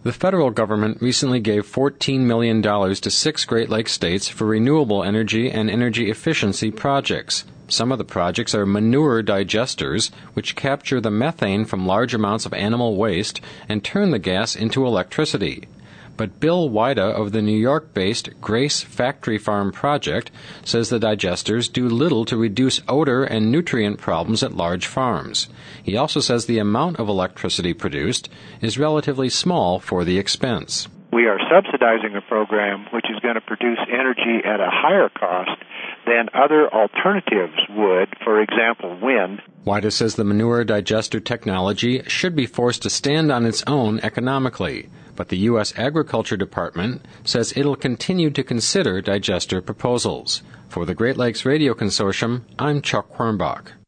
The federal government recently gave $14 million to 6 Great Lakes states for renewable energy and energy efficiency projects. Some of the projects are manure digesters, which capture the methane from large amounts of animal waste and turn the gas into electricity. But Bill Wida of the New York-based Grace Factory Farm Project says the digesters do little to reduce odor and nutrient problems at large farms. He also says the amount of electricity produced is relatively small for the expense. We are subsidizing a program which is going to produce energy at a higher cost than other alternatives would, for example, wind. Wida says the manure digester technology should be forced to stand on its own economically, but the U.S. Agriculture Department says it'll continue to consider digester proposals. For the Great Lakes Radio Consortium, I'm Chuck Hornbach.